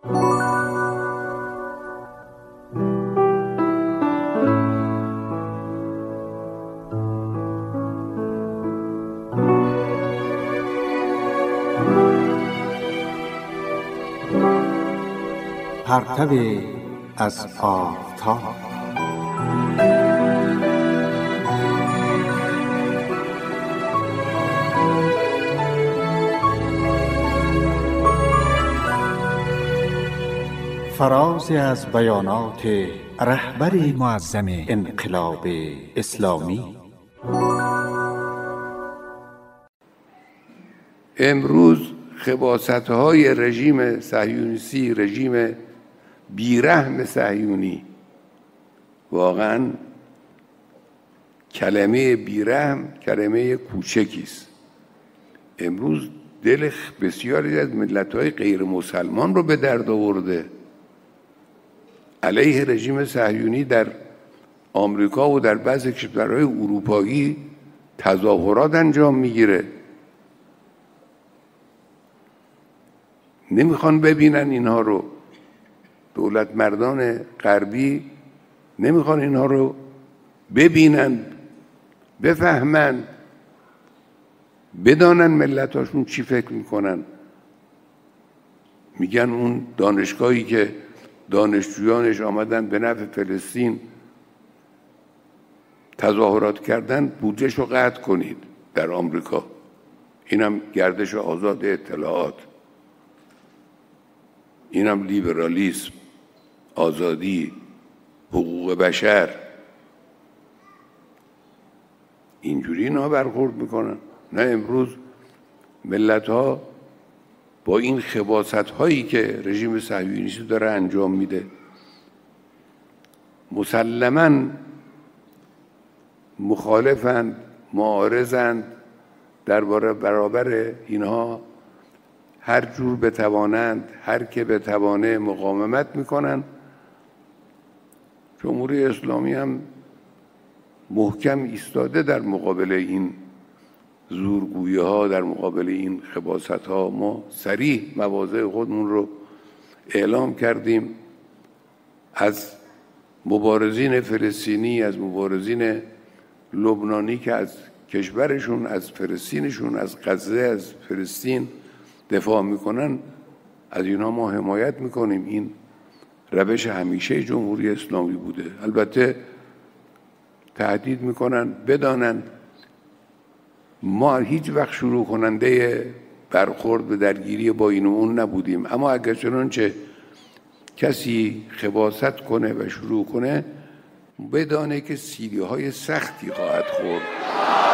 پرتو از آفتاب. فرازی از بیانات رهبر معظم انقلاب اسلامی. امروز خباثت‌های رژیم صهیونیستی، رژیم بیرحم صهیونی، واقعا کلمه بیرحم کلمه کوچکی است. امروز دل بسیاری از ملت‌های غیر مسلمان رو به درد آورده. علیه رژیم صهیونی در آمریکا و در بعضی کشورهای اروپایی تظاهرات انجام میگیره. نمیخوان ببینن اینها رو. دولت مردان غربی نمیخوان اینها رو ببینن، بفهمن، بدانن ملتاشون چی فکر میکنن. میگن اون دانشگاهی که دانشجویانش آمدن به نفع فلسطین تظاهرات کردن، بودجهش رو قطع کنید در آمریکا. اینم گردش آزاد اطلاعات، اینم لیبرالیسم، آزادی، حقوق بشر. اینجوری اینا برخورد میکنن. نه، امروز ملت ها با این خباثت هایی که رژیم صهیونیستی داره انجام میده مسلماً مخالفند، معارضند. درباره برابر اینها هر جور بتوانند، هر که بتوانه مقاومت میکنن. جمهوری اسلامی هم محکم ایستاده در مقابل این زورگویی ها، در مقابل این خباثت ها. ما صریح مواضع خودمون رو اعلام کردیم. از مبارزین فلسطینی، از مبارزین لبنانی که از کشورشون، از فلسطینشون، از غزه، از فلسطین دفاع میکنن، از اینها ما حمایت میکنیم. این روش همیشه جمهوری اسلامی بوده. البته تهدید میکنن. بدانند ما هیچ وقت شروع کننده برخورد به درگیری با این و اون نبودیم، اما اگر چنانچه کسی خباثت کنه و شروع کنه، بدانه که سیلی‌های سختی خواهد خورد.